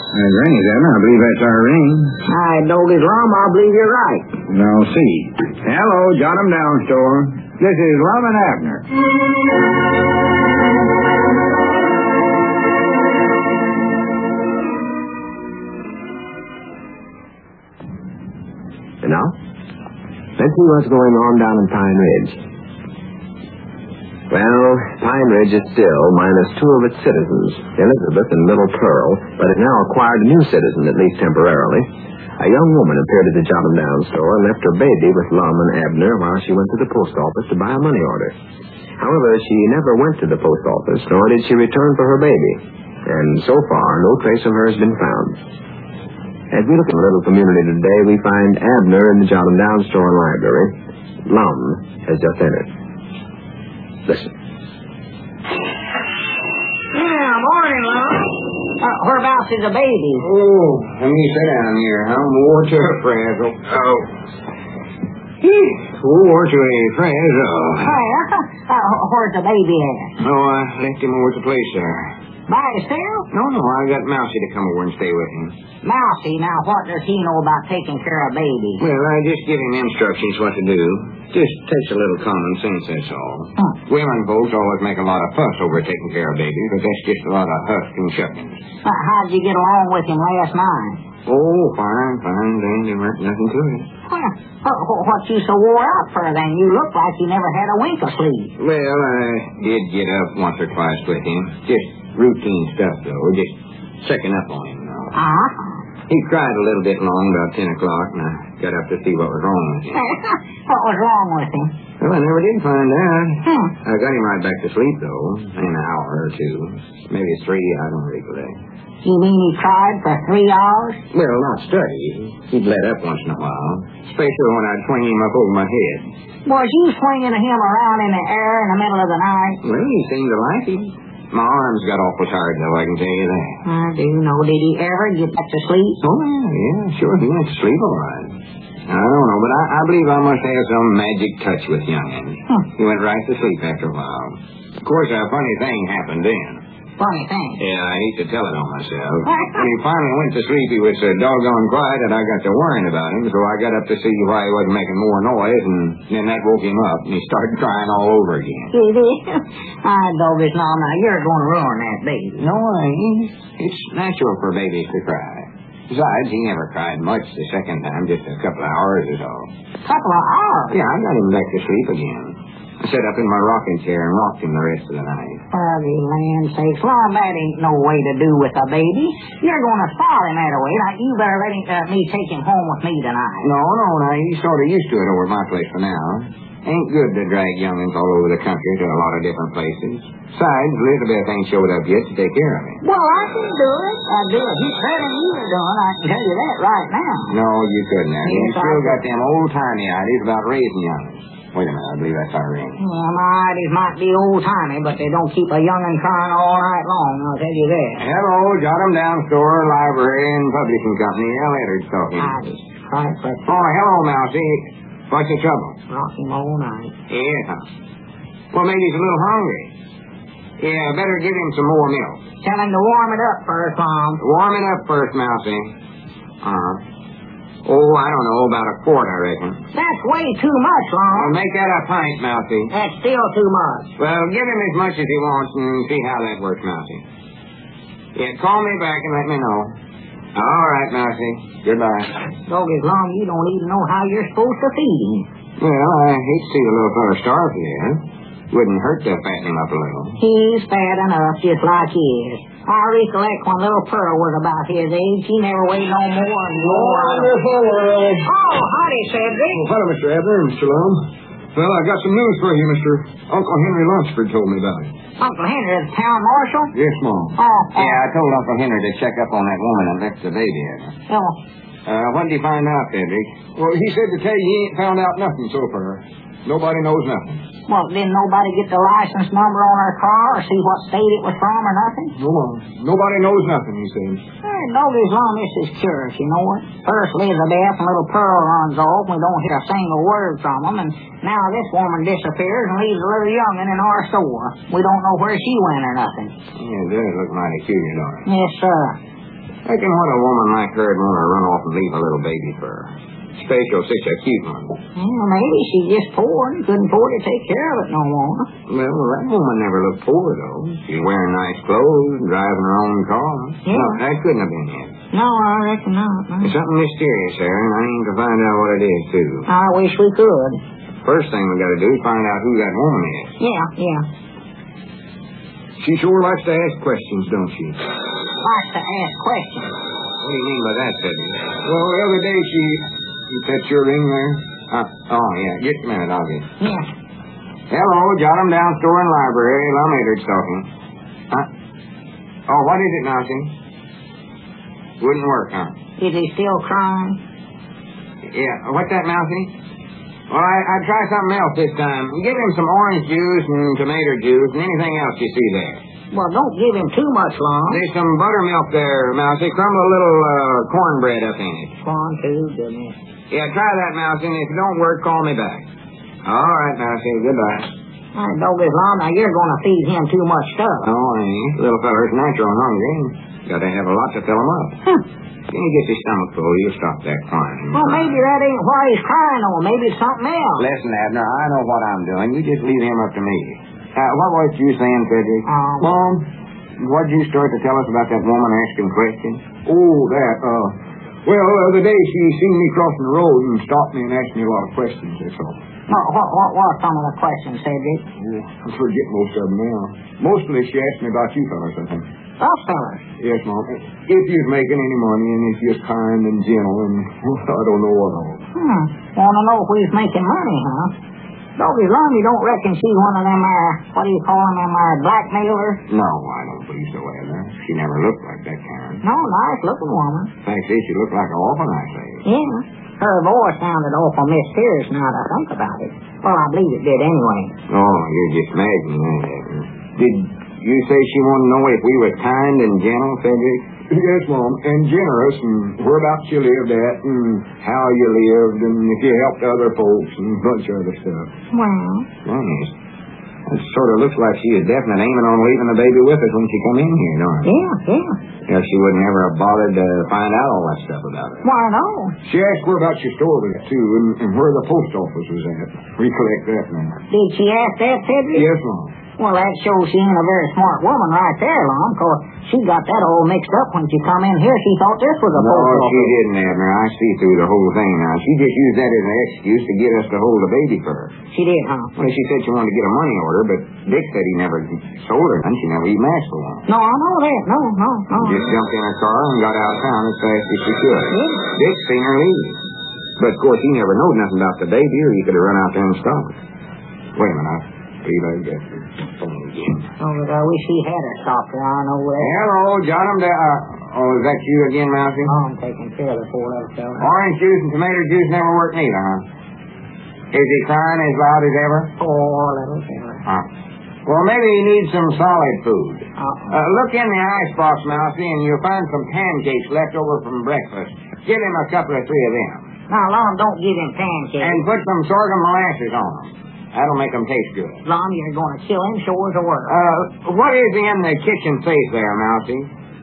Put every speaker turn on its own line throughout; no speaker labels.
Granny, then, I believe that's our ring.
Doggy's Lum, I believe you're right.
Now, see. Hello, Jot 'em Down store. This is Lum and Abner.
And now, let's see what's going on down in Pine Ridge. Well, Pine Ridge is still minus 2 of its citizens, Elizabeth and little Pearl, but has now acquired a new citizen, at least temporarily. A young woman appeared at the Jot 'em Down store and left her baby with Lum and Abner while she went to the post office to buy a money order. However, she never went to the post office, nor did she return for her baby. And so far, no trace of her has been found. As we look at the little community today, we find Abner in the Jot 'em Down store and library. Lum has just entered. Listen.
Yeah, morning, Lum. Whereabouts is the baby?
Oh, let me sit down here. I'm wore to a frazzle. Oh. Wore to a frazzle.
Where's the baby at?
Oh, I left him over at the place there.
By himself?
No, I got Mousy to come over and stay with him.
Mousy, now what does he know about taking care of babies?
Well, I just give him instructions what to do. Just takes a little common sense, that's all. Women folks always make a lot of fuss over taking care of babies, but that's just a lot of husk and shuckings.
How'd you get along with him last night?
Oh, fine. There weren't nothing to it.
What you so wore out for then? You look like you never had a wink of sleep.
Well, I did get up once or twice with him. Just routine stuff, though. Just checking up on him, though. He cried a little bit long, about 10 o'clock, and I got up to see what was wrong with him.
What was wrong with him?
Well, I never did find out. I got him right back to sleep, though, in an hour or two. Maybe 3, I don't recollect.
You mean he cried for 3 hours?
Well, not steady. He'd let up once in a while, especially when I'd swing him up over my head.
Was you swinging him around in the air in the middle of the night?
Well, he seemed to like it. My arms got awful tired, though, I can tell you that.
Do you know, did he ever get back to sleep?
Oh, yeah, sure, he went to sleep all right. I don't know, but I believe I must have some magic touch with young'un. He went right to sleep after a while. Of course, a funny thing happened then.
Funny thing?
Yeah, I hate to tell it on myself. When he finally went to sleep, he was so doggone quiet that I got to worrying about him, so I got up to see why he wasn't making more noise, and then that woke him up, and he started crying all over again.
He did? Doggies, now, you're going to ruin that baby.
No, I ain't. It's natural for babies to cry. Besides, he never cried much the second time, just a couple of hours or so.
Couple of hours?
Yeah, I got him back to sleep again. I sat up in my rocking chair and rocked him the rest of the night.
For the land's sakes, Lum, that ain't no way to do with a baby. You're going to spoil him that way. Now, you better let me take him home with me tonight.
No, now, he's sort of used to it over at my place for now. Ain't good to drag young'uns all over the country to a lot of different places. Besides, Elizabeth ain't showed up yet to take care of him.
Well, I can do it. I'll do it. He's better than you're doing. I can tell you that right now.
No, you couldn't.
Yes,
You still got them old-timey ideas about raising young'uns. Wait a minute, I believe that's our ring.
Well, my ideas might be old-timey, but they don't keep a young'un crying all night long, I'll tell you that.
Hello, Jot 'em Down store, library, and publishing company. L. Eddard's talking. Oh, hello, Mousy. What's the trouble?
Rock him all night.
Yes, huh? Well, maybe he's a little hungry. Yeah, better give him some more milk.
Tell him to warm it up first, Mom.
Warm it up first, Mousy. Oh, I don't know, about a quart, I reckon.
That's way too much, Mom.
Well, make that a pint, Mousy.
That's still too much.
Well, give him as much as he wants and see how that works, Mousy. Yeah, call me back and let me know. All right, Mousy. Goodbye.
Doggies, Lum, you don't even know how you're supposed to feed him.
Well, I hate to see the little fella starve here. Wouldn't hurt to fatten him up a little.
He's fat enough, just like he is. I recollect when little Pearl was about his age, he never weighed no more than
Wonderful world.
Oh, howdy, Cedric.
Well, hello, Mr. Abner and Mr. Lum. Well, I got some news for you, Mr. Uncle Henry Lunsford told me about it.
Uncle Henry, the town marshal?
Yes, Mom. Yeah, I told Uncle Henry to check up on that woman that left the baby at her. What did he find out, Cedric? Well, he said to tell you he ain't found out nothing so far. Nobody knows nothing.
Well, didn't nobody get the license number on her car or see what state it was from or nothing?
No, Mom. Nobody knows nothing, he says.
Doggies, Lum, this is curious, you know it. First Elizabeth and little Pearl runs off, and we don't hear a single word from them, and now this woman disappears and leaves a little young'un in our store. We don't know where she went or nothing.
Yeah, it does look mighty curious, don't it?
Yes, sir.
Reckon what a woman like her'd want to run off and leave a little baby for her. Especially such a cute one.
Well, maybe she's just poor and couldn't afford to take care of it no more.
Well, that woman never looked poor, though. She's wearing nice clothes and driving her own car.
Yeah.
No, that couldn't have been it.
No, I reckon not. No.
There's something mysterious there, and I aim to find out what it is, too.
I wish we could.
First thing we got to do is find out who that woman is.
Yeah.
She sure likes to ask questions, don't she?
Likes to ask questions.
What do you mean by that, Teddy? Well, the other day you set your ring there? Oh, yeah. Just a minute, I'll get it.
Yeah.
Hello, jot 'em down, store and library. Lawmaker's talking. Oh, what is it, Mousy? Wouldn't work, huh?
Is he still crying?
Yeah. What's that, Mousy? Well, I'd try something else this time. Give him some orange juice and tomato juice and anything else you see there.
Well, don't give him too much, Lon.
There's some buttermilk there, Mousy. Crumble a little cornbread up in it.
Corn, too, goodness.
Yeah, try that, Mousy, and if it don't work, call me back. All right, Mousy. Goodbye.
All right, doggies, Lon, now you're going to feed him too much stuff.
Oh, I ain't. Little feller's natural hungry. Got to have a lot to fill him up. When he gets his stomach full, he'll stop that crying.
Well, maybe that ain't why he's crying, or maybe it's something else.
Listen, Abner, I know what I'm doing. You just leave him up to me. What was you saying, Frederick? Mom, what'd you start to tell us about that woman asking questions?
Oh, that, well, the other day she seen me crossing the road and stopped me and asked me a lot of questions, that's all.
What were some of the questions, Cedric?
Oh, I forget most of them now. Mostly she asked me about you fellas, I think.
Us fellas?
Yes, Mom. If you're making any money and if you're kind and gentle and I don't know what all.
Want to know if we's making money, huh? Doggies, Lon, you don't reckon she's one of them, what do you call them, blackmailers?
No, I don't believe so, Abner. She never looked like that kind.
No, nice looking woman.
Fact is, she looked like an orphan, I say.
Yeah. Her voice sounded awful mysterious now that I think about it. Well, I believe it did anyway.
Oh, you're just imagining that, Abner. Did you say she wanted to know if we were kind and gentle, Cedric?
Yes, Mom, and generous, and whereabouts you lived at, and how you lived, and if you helped other folks, and a bunch of other stuff.
Well,
yes. It sort of looks like she is definite aiming on leaving the baby with us when she come in here, don't it?
Yeah.
Yeah, she wouldn't ever have bothered to find out all that stuff about her.
Why, no.
She asked whereabouts your store was, too, and where the post office was at. Recollect that now.
Did she ask that, Cedric?
Yes, Mom.
Well, that shows she ain't a very smart woman right there, Lon, because she got that all mixed up when she come in here. She thought this was a post office.
No, she didn't, Abner. I see through the whole thing now. She just used that as an excuse to get us to hold the baby for her.
She did, huh?
Well, she said she wanted to get a money order, but Dick said he never sold her, and she never even asked for one.
No, I know that. No.
Just jumped in her car and got out of town as fast as she could.
Yeah.
Dick seen her leave. But, of course, he never knowed nothing about the baby, or he could have run out there and stopped her. Wait a minute, I believe I got the phone again.
Oh, but I wish he had her stopped her. I know that.
Hello, jot 'em down. Is that you again, Mousy?
Oh, I'm taking care of the poor little fella.
Orange juice and tomato juice never work neither, huh? Is he crying as loud as ever?
Poor little fella.
Well, maybe he needs some solid food. Look in the icebox, Mousy, and you'll find some pancakes left over from breakfast. Give him a couple or three of them.
Now, Lon, don't give him pancakes.
And put some sorghum molasses on them. That'll make them taste good.
Lon, you're going to kill him, sure as a word.
What is in the kitchen safe there, Mousy?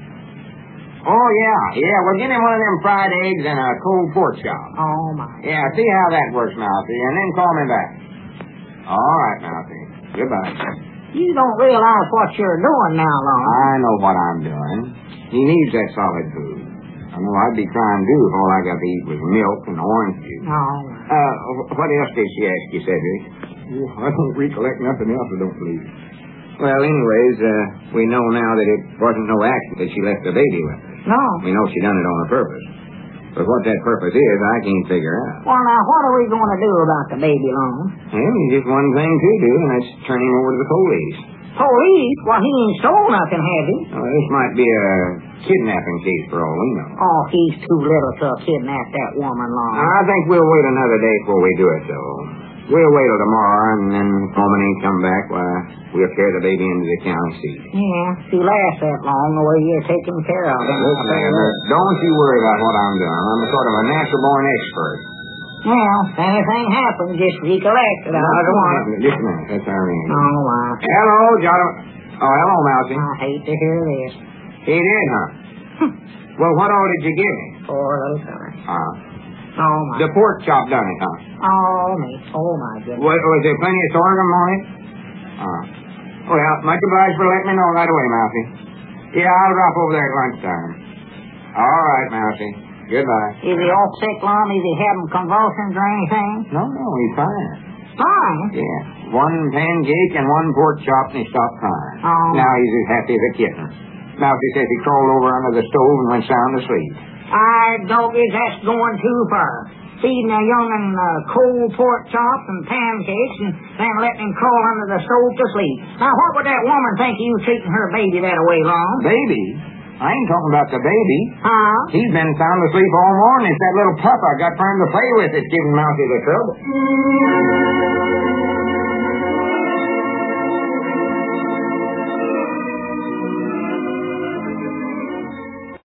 Oh, yeah. Well, get him one of them fried eggs and a cold pork chop.
Oh, my.
Yeah, see how that works, Mousy, and then call me back. All right, Mousy. Goodbye.
You don't realize what you're doing now, Lon.
I know what I'm doing. He needs that solid food. I know I'd be trying to do if all I got to eat was milk and orange juice. What else did she ask you, Cedric?
I don't recollect nothing else, I don't believe.
Well, anyways, we know now that it wasn't no accident that she left the baby with us.
No.
We know she done it on a purpose. But what that purpose is, I can't figure out.
Well, now, what are we going to do about the baby, Lon?
Well, there's just one thing to do, and that's turn him over to the police.
Police? Well, he ain't stole nothing, has he?
This might be a kidnapping case for all we know.
Oh, he's too little to kidnap that woman, Lon.
I think we'll wait another day before we do it, though. We'll wait till tomorrow, and then if the woman ain't come back, we'll carry the baby into the county seat.
Yeah, if he lasts that long, the way you're taking care of him.
Listen, Abner, don't you worry about what I'm doing. I'm a sort of a natural-born expert.
Well, if anything happens, just recollect it. I don't want it.
Just a minute. That's our ring.
Oh, my.
Hello, John. Oh, hello, Mousy.
I hate to hear this.
He did, huh? Well, what all did you give him?
Poor little feller. Oh, my.
The pork chop done it, huh?
Oh, me. Oh, my goodness.
Was there plenty of sorghum on it? Well, much obliged for letting me know right away, Mousy. Yeah, I'll drop over there at lunchtime. All right, Mousy. Goodbye.
Is he off sick, Lum? Is he having convulsions or anything?
No, he's fine.
Fine?
Yeah. One pancake and one pork chop, and he stopped crying.
Oh.
Now he's as happy as a kitten. Mousy says he crawled over under the stove and went sound asleep.
Doggies, that's going too far. Feeding a young'un cold pork chops and pancakes and then letting him crawl under the stove to sleep. Now, what would that woman think of you treating her baby that way, Lum?
Baby? I ain't talking about the baby.
Huh?
He's been sound asleep all morning. It's that little pup I got for him to play with that's giving Mousy the trouble.